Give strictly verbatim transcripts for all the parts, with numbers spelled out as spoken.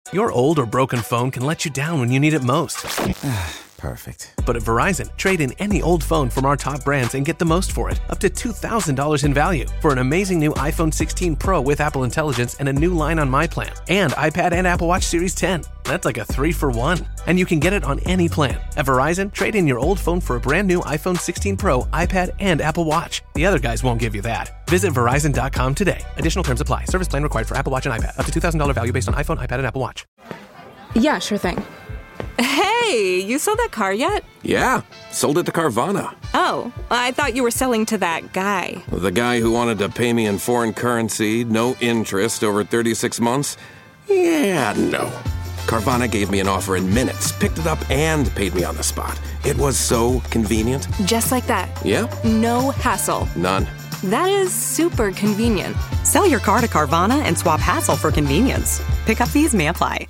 Your old or broken phone can let you down when you need it most. Perfect. But at Verizon, trade in any old phone from our top brands and get the most for it, up to two thousand dollars in value, for an amazing new iPhone sixteen Pro with Apple Intelligence and a new line on My Plan, and iPad and Apple Watch Series ten. That's like a three for one. And you can get it on any plan. At Verizon, trade in your old phone for a brand new iPhone sixteen Pro, iPad, and Apple Watch. The other guys won't give you that. Visit Verizon dot com today. Additional terms apply. Service plan required for Apple Watch and iPad. Up to two thousand dollars value based on iPhone, iPad, and Apple Watch. Yeah, sure thing. Hey, you sold that car yet? Yeah, sold it to Carvana. Oh, I thought you were selling to that guy. The guy who wanted to pay me in foreign currency, no interest, over thirty-six months? Yeah, no. Carvana gave me an offer in minutes, picked it up, and paid me on the spot. It was so convenient. Just like that. Yeah? No hassle. None. That is super convenient. Sell your car to Carvana and swap hassle for convenience. Pickup fees may apply.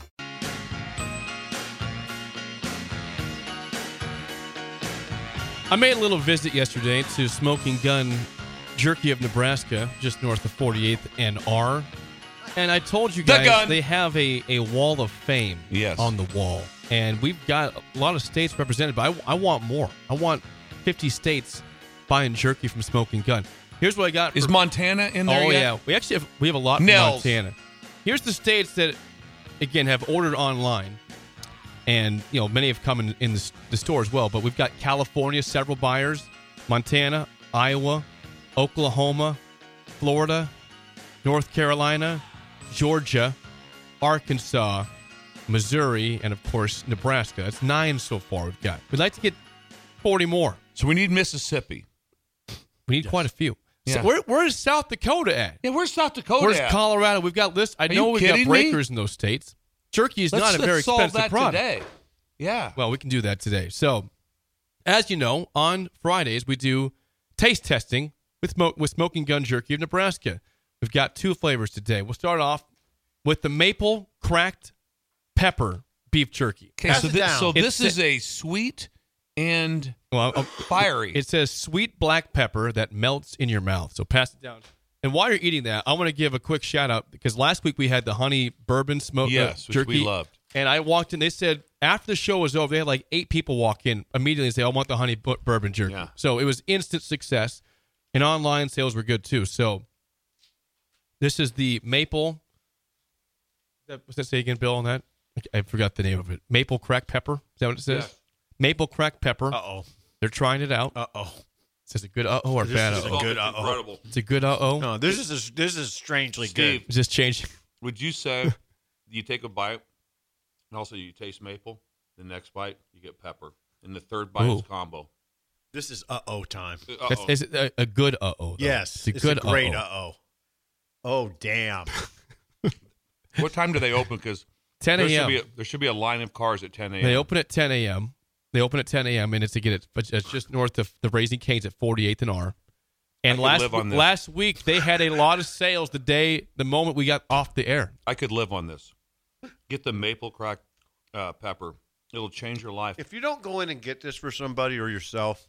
I made a little visit yesterday to Smoking Gun Jerky of Nebraska, just north of forty-eighth and R. And I told you guys they have a, a wall of fame yes. on the wall. And we've got a lot of states represented, but I, I want more. I want fifty states buying jerky from Smoking Gun. Here's what I got. Is for, Montana in there Oh, yet? yeah. We actually have, we have a lot from Nels. Montana. Here's the states that, again, have ordered online. And, you know, many have come in, in the, the store as well. But we've got California, several buyers, Montana, Iowa, Oklahoma, Florida, North Carolina, Georgia, Arkansas, Missouri, and, of course, Nebraska. That's nine so far we've got. We'd like to get forty more. So we need Mississippi. We need yes. quite a few. Yeah. So where, where is South Dakota at? Yeah, where's South Dakota Where's at? Colorado? We've got lists. I Are know you we've got kidding breakers me? in those states. Jerky is let's, not a very let's solve expensive that product. Today. Yeah. Well, we can do that today. So, as you know, on Fridays we do taste testing with Mo- with Smoking Gun Jerky of Nebraska. We've got two flavors today. We'll start off with the maple cracked pepper beef jerky. Okay, so, this, so this It's is a sweet and well, uh, fiery. It says sweet black pepper that melts in your mouth. So pass it down. And while you're eating that, I want to give a quick shout out because last week we had the honey bourbon smoke yes, uh, jerky. which we loved. And I walked in. They said after the show was over, they had like eight people walk in immediately and say, "I want the honey bu- bourbon jerky." Yeah. So it was instant success, and online sales were good too. So this is the maple. That, what's that say again, Bill? On that, I forgot the name of it. Maple cracked pepper. Is that what it says? Yeah. Maple cracked pepper. Uh oh. They're trying it out. Uh oh. Is it a good uh oh or This bad is uh a oh? good uh oh. Incredible. It's a good uh oh. No, this is a, this is strangely Steve, good. Is this changing? Would you say you take a bite and also you taste maple? The next bite, you get pepper. And the third bite Ooh. is combo. This is uh oh time. Uh-oh. That's, is it a, a good uh oh? Yes, it's a good a great uh uh oh. Oh damn. What time do they open? Because ten there should a.m. be a, there should be a line of cars at ten a.m. They open at ten a.m. They open at ten a.m. and it's to get it, but it's just north of the Raising Cane's at forty-eighth and R. And could last live on this. last week they had a lot of sales the day the moment we got off the air. I could live on this. Get the maple cracked uh, pepper. It'll change your life. If you don't go in and get this for somebody or yourself,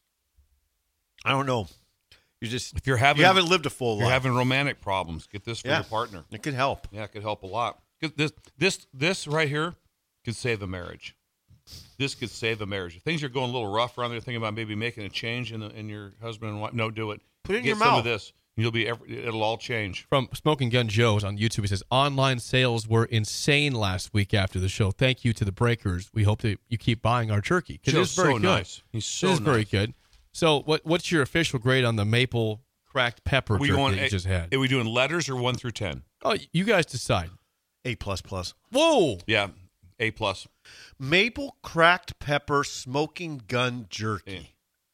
I don't know. You just If you're having you haven't lived a full if you're life. having romantic problems, get this for Yeah. your partner. It could help. Yeah, it could help a lot. 'Cause This this this right here could save a marriage. This could save a marriage. If things are going a little rough around there, thinking about maybe making a change in the, in your husband and wife, no, do it. Put it in Get your some mouth. of this. You'll be. Every, it'll all change. From Smoking Gun Joe's on YouTube, he says online sales were insane last week after the show. Thank you to the Breakers. We hope that you keep buying our jerky because Joe's it's very so good. nice. He's so it is very nice. good. So, what what's your official grade on the maple cracked pepper We jerky going? that you a- just had? Are we doing letters or one through ten? Oh, you guys decide. A plus plus. Whoa! Yeah, A plus. Maple cracked pepper smoking gun jerky.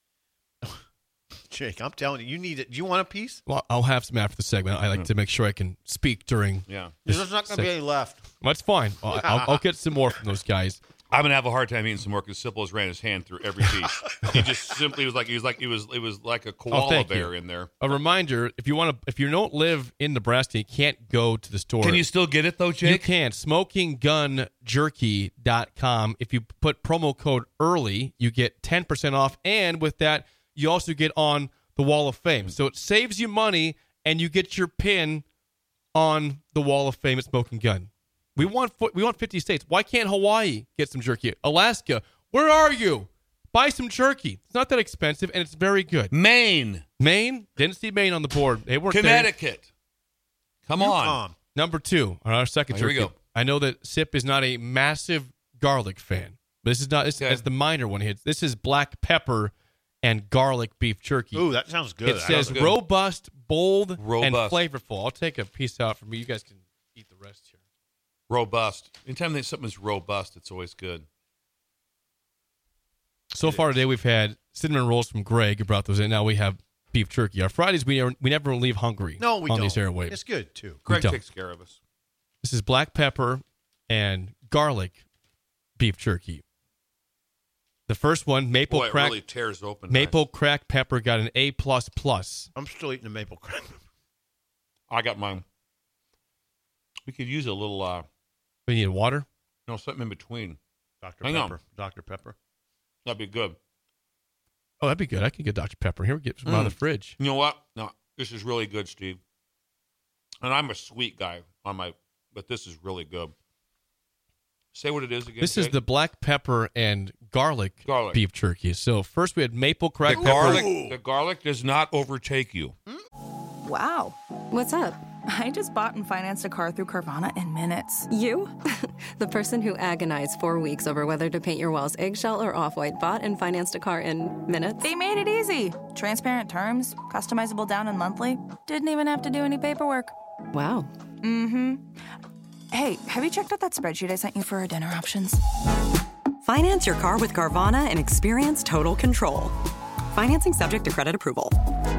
Jake, I'm telling you, you need it. Do you want a piece? Well, I'll have some after the segment. I like to make sure I can speak during. Yeah, this There's not going to be seg- any left. That's fine. I'll, I'll, I'll get some more from those guys. I'm gonna have a hard time eating some more because Simple has ran his hand through every piece. He just simply was like he was like it was it was like a koala Oh, thank bear you. in there. A reminder: if you want to, if you don't live in Nebraska, you can't go to the store. Can you still get it though, You Jake? can. smoking gun jerky dot com. If you put promo code early, you get ten percent off. And with that, you also get on the Wall of Fame. So it saves you money, and you get your pin on the Wall of Fame at Smoking Gun. We want fo- we want fifty states. Why can't Hawaii get some jerky? Alaska, where are you? Buy some jerky. It's not that expensive, and it's very good. Maine. Maine? Didn't see Maine on the board. They weren't there. Connecticut. Come on. Yukon. Number two on our second Oh, here we jerky. go. I know that Sip is not a massive garlic fan, but this is not. This Okay. is the minor one hits. This is black pepper and garlic beef jerky. Ooh, that sounds good. It That says sounds good. robust, bold, and Robust. flavorful. I'll take a piece out for me. You guys can eat the rest here. Robust. Anytime that something's robust, it's always good. So far today, we've had cinnamon rolls from Greg, who brought those in. Now we have beef jerky. Our Fridays, we never, we never leave hungry No, we on don't. these airwaves. It's good, too. Greg don't. takes care of us. This is black pepper and garlic beef jerky. The first one, maple Boy, it crack really tears open. maple crack pepper, got an A plus plus. I'm still eating the maple crack. I got mine. We could use a little, uh, We need water. you know, something in between. Doctor Hang on. Pepper. Doctor Pepper. That'd be good. Oh, that'd be good. I can get Doctor Pepper. Here, we get some out of the Mm. fridge. You know what? No, this is really good, Steve. And I'm a sweet guy on my, but this is really good. Say what it is again. This is Jake. the black pepper and garlic, Garlic. beef jerky. So first we had maple the crack pepper. garlic. The garlic does not overtake you. Wow. What's up? I just bought and financed a car through Carvana in minutes. You? The person who agonized four weeks over whether to paint your walls eggshell or off-white bought and financed a car in minutes? They made it easy. Transparent terms, customizable down and monthly. Didn't even have to do any paperwork. Wow. Mm-hmm. Hey, have you checked out that spreadsheet I sent you for our dinner options? Finance your car with Carvana and experience total control. Financing subject to credit approval.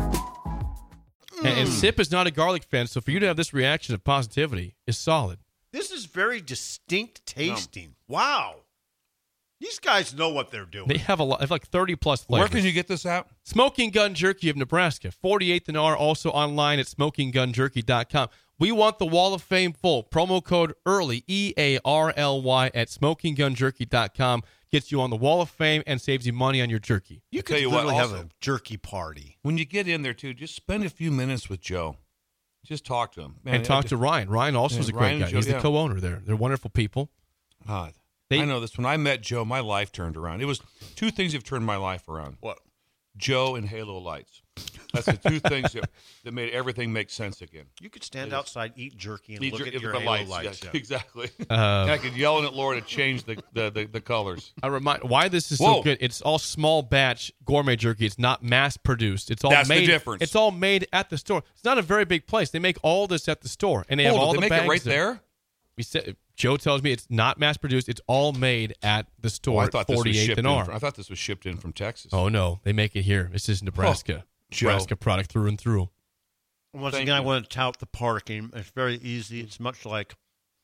And, and Sip is not a garlic fan, so for you to have this reaction of positivity is solid. This is very distinct tasting. Wow. These guys know what they're doing. They have a lot, they have like thirty plus flavors. Where can you get this at? Smoking Gun Jerky of Nebraska, forty-eighth and R, also online at smoking gun jerky dot com. We want the Wall of Fame full. Promo code EARLY, E A R L Y, at smoking gun jerky dot com. Gets you on the Wall of Fame and saves you money on your jerky. You I'll could tell you what, literally have also- a jerky party. When you get in there, too, just spend a few minutes with Joe. Just talk to him. Man, and talk I- to Ryan. Ryan also Yeah, is a great Ryan guy. and Joe, He's the yeah. co-owner there. They're wonderful people. God, They- I know this. When I met Joe, my life turned around. It was two things have turned my life around. What? Joe and Halo Lights. That's the two things that, that made everything make sense again. You could stand It is. outside, eat jerky, and Need look your- at your the halo lights. lights. Yeah, yeah. Exactly. Uh, And I could yell at Laura to change the, the, the, the colors. I remind why this is Whoa. so good. It's all small batch gourmet jerky. It's not mass produced. It's all That's the made. difference. It's all made at the store. It's not a very big place. They make all this at the store, and they have Hold it, all they the make bags it right there? We said Joe tells me it's not mass produced. It's all made at the Oh, store. I thought at this was forty-eighth shipped and in. R. From, I thought this was shipped in from Texas. Oh no, they make it here. This is Nebraska. Joe. Nebraska product through and through. Once Thank again, I you. want to tout the parking. It's very easy. It's much like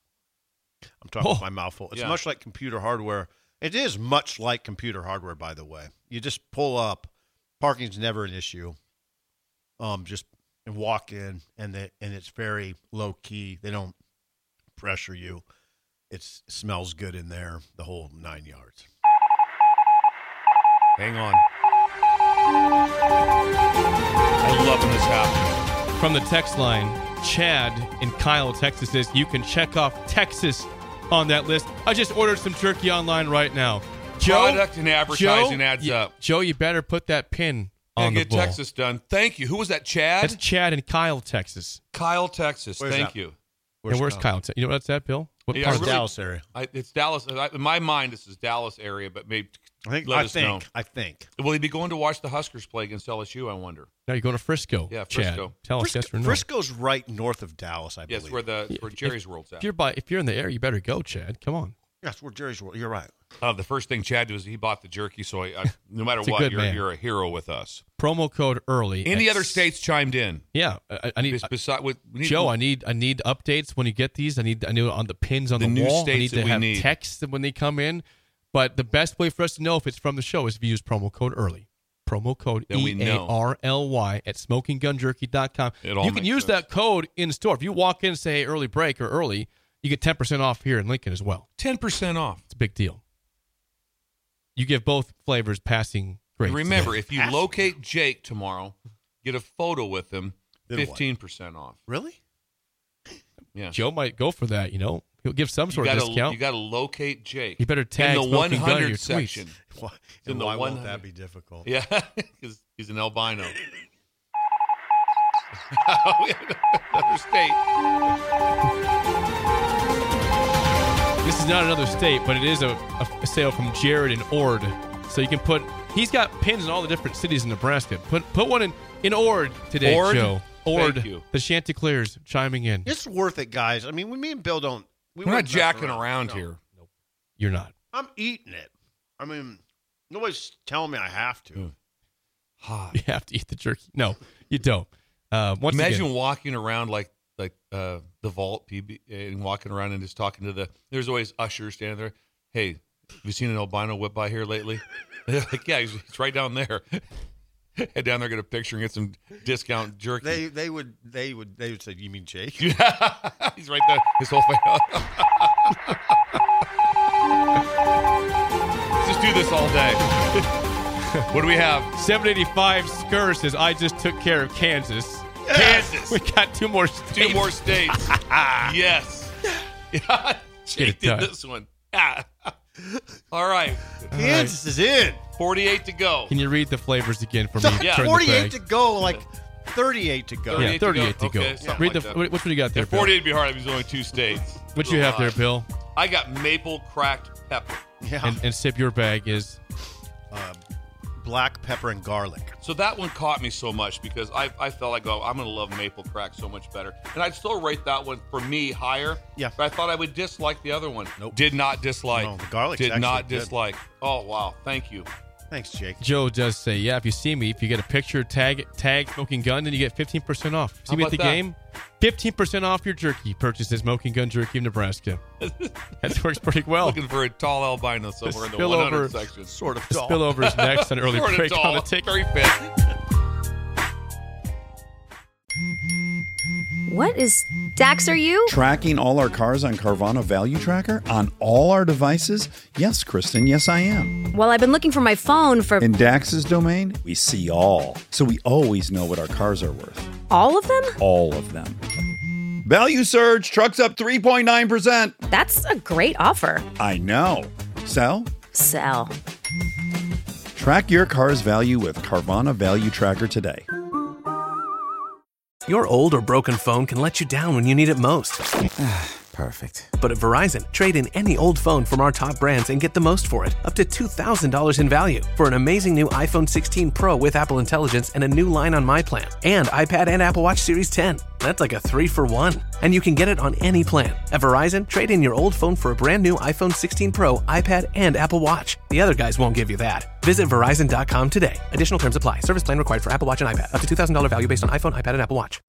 I'm talking Oh. with my mouth full. It's Yeah. much like computer hardware. It is much like computer hardware, by the way. You just pull up. Parking's never an issue. Um, just and walk in, and the, and it's very low key. They don't pressure you. It's, it smells good in there. The whole nine yards. Hang on. I love when this happens. From the text line, Chad in Kyle, Texas says you can check off Texas on that list. I just ordered some jerky online right now. Joe, Product and advertising Joe, adds you- up. Joe, you better put that pin on And the get bowl. Texas done. Thank you. Who was that? Chad? That's Chad in Kyle, Texas. Kyle, Texas. Where's Thank that? you. and where's Kyle? Te- You know what that's at, Bill? What Yeah, part I of really- Dallas area. I, it's Dallas. I, in my mind, this is Dallas area, but maybe I think. let I us think. know. I think. Will he be going to watch the Huskers play against L S U, I wonder? Now you're going to Frisco. Yeah, Chad. Frisco. Tell us Frisco, yes or no. Frisco's right north of Dallas, I Yes, believe. where the where If- Jerry's World's at. If you're by, if you're in the area, you better go, Chad. Come on. Yes, where Jerry's World. You're right. Uh, the first thing Chad did was he bought the jerky, so I, I, no matter It's a what, good you're, man. you're a hero with us. Promo code early. Any at other s- states chimed in? Yeah, I, I need. Bes- beside, with, we need, Joe, I need I need updates when you get these. I need I need on the pins on The the, new wall. I states need that to we have need. text when they come in. But the best way for us to know if it's from the show is if you use promo code early. Promo code Then we E A know. R L Y at smoking gun jerky dot com. It all You can makes use sense. that code in store. If you walk in and say hey, early break or early, you get ten percent off here in Lincoln as well. ten percent off. It's a big deal. You give both flavors passing grades. Remember, today. if you locate Jake tomorrow, get a photo with him, Then what? fifteen percent off. Really? Yeah. Joe might go for that, you know. He'll give some You sort of gotta, discount. you got to locate Jake. You better tag in the Smoking Gun in your one hundred tweets. section. Why, In and the why won't one hundred. that be difficult? Yeah, because he's an albino. Another state. This is not another state, but it is a, a sale from Jared in Ord. So you can put. He's got pins in all the different cities in Nebraska. Put put one in in Ord today, Ord? Joe. Ord. Thank you. The Chanticleers chiming in. It's worth it, guys. I mean, when me and Bill don't, we We're not wouldn't mess jacking around No. here. You're not. I'm eating it. I mean, nobody's telling me I have to. Hot. You have to eat the jerky. No, you don't. Uh, once Imagine again, walking around like like uh, the vault P B and walking around and just talking to the. There's always ushers standing there. Hey, have you seen an albino whip by here lately? They're like, yeah, he's, he's right down there. Head down there, get a picture, and get some discount jerky. They they would they would they would say, "You mean Jake?" Yeah, he's right there. His whole face. Let's just do this all day. What do we have? seven eighty-five Skur says, I just took care of Kansas. Kansas. We got two more states. Two more states. Yes. Yeah. Jake it did done. this one. Ah. All right. Kansas is in. forty-eight to go. Can you read the flavors again for me? Yeah. Turn the forty-eight page. to go, like thirty-eight to go. Yeah, thirty-eight to go. Okay, something Read like the. that. What, what do you got there, Yeah, Bill? forty-eight would be hard if there's only two states. What you have there, Bill? I got maple cracked pepper. Yeah. And, and Sip, your bag is. uh, black pepper and garlic. So that one caught me so much because I, I felt like, oh, I'm going to love maple crack so much better. And I'd still rate that one, for me, higher. Yeah. But I thought I would dislike the other one. Nope. Did not dislike. No, the garlic's Did actually not good. dislike. Oh, wow. Thank you. Thanks, Jake. Joe does say, yeah, if you see me, if you get a picture, tag tag Smoking Gun, then you get fifteen percent off. See How me at about the that? game? fifteen percent off your jerky. Purchase at Smoking Gun Jerky of Nebraska. That works pretty well. Looking for a tall albino somewhere in the spill one hundred over- section. Sort of The tall. spillover is next on early Sort of break tall. on the tick. Very fit. What is Dax, are you? Tracking all our cars on Carvana Value Tracker on all our devices? Yes, Kristen, yes, I am. Well, I've been looking for my phone for In Dax's domain, we see all. So we always know what our cars are worth. all of them? All of them. Value surge, trucks up three point nine percent. That's a great offer. I know. Sell? Sell. Track your car's value with Carvana Value Tracker today. Your old or broken phone can let you down when you need it most. Perfect. But at Verizon, trade in any old phone from our top brands and get the most for it, up to two thousand dollars in value, for an amazing new iPhone sixteen Pro with Apple Intelligence and a new line on My Plan, and iPad and Apple Watch Series ten. That's like a three for one. And you can get it on any plan. At Verizon, trade in your old phone for a brand new iPhone sixteen Pro, iPad, and Apple Watch. The other guys won't give you that. Visit Verizon dot com today. Additional terms apply. Service plan required for Apple Watch and iPad. Up to two thousand dollars value based on iPhone, iPad, and Apple Watch.